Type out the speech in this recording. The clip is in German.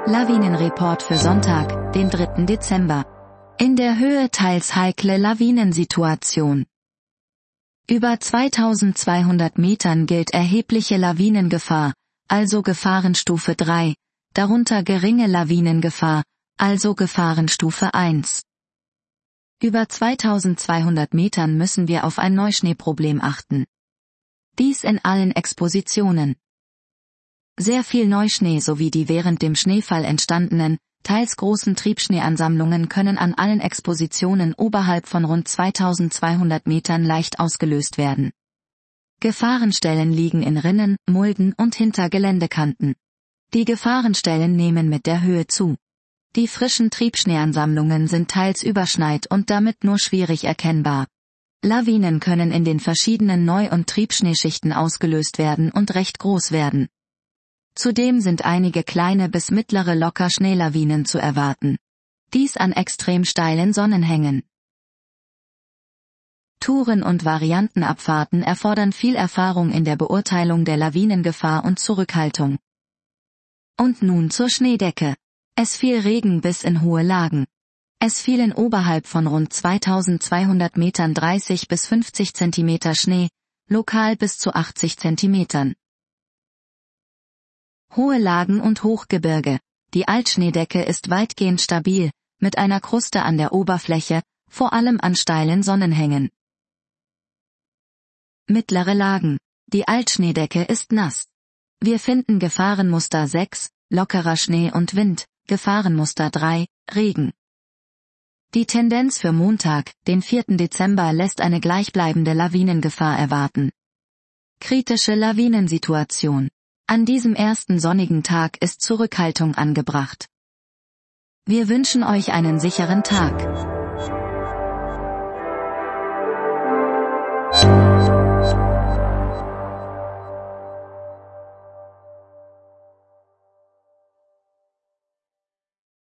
Lawinenreport für Sonntag, den 3. Dezember. In der Höhe teils heikle Lawinensituation. Über 2200 Metern gilt erhebliche Lawinengefahr, also Gefahrenstufe 3, darunter geringe Lawinengefahr, also Gefahrenstufe 1. Über 2200 Metern müssen wir auf ein Neuschneeproblem achten. Dies in allen Expositionen. Sehr viel Neuschnee sowie die während dem Schneefall entstandenen, teils großen Triebschneeansammlungen können an allen Expositionen oberhalb von rund 2200 Metern leicht ausgelöst werden. Gefahrenstellen liegen in Rinnen, Mulden und hinter Geländekanten. Die Gefahrenstellen nehmen mit der Höhe zu. Die frischen Triebschneeansammlungen sind teils überschneit und damit nur schwierig erkennbar. Lawinen können in den verschiedenen Neu- und Triebschneeschichten ausgelöst werden und recht groß werden. Zudem sind einige kleine bis mittlere Locker-Schneelawinen zu erwarten. Dies an extrem steilen Sonnenhängen. Touren und Variantenabfahrten erfordern viel Erfahrung in der Beurteilung der Lawinengefahr und Zurückhaltung. Und nun zur Schneedecke. Es fiel Regen bis in hohe Lagen. Es fielen oberhalb von rund 2200 Metern 30 bis 50 Zentimeter Schnee, lokal bis zu 80 Zentimetern. Hohe Lagen und Hochgebirge. Die Altschneedecke ist weitgehend stabil, mit einer Kruste an der Oberfläche, vor allem an steilen Sonnenhängen. Mittlere Lagen. Die Altschneedecke ist nass. Wir finden Gefahrenmuster 6, lockerer Schnee und Wind, Gefahrenmuster 3, Regen. Die Tendenz für Montag, den 4. Dezember lässt eine gleichbleibende Lawinengefahr erwarten. Kritische Lawinensituation. An diesem ersten sonnigen Tag ist Zurückhaltung angebracht. Wir wünschen euch einen sicheren Tag.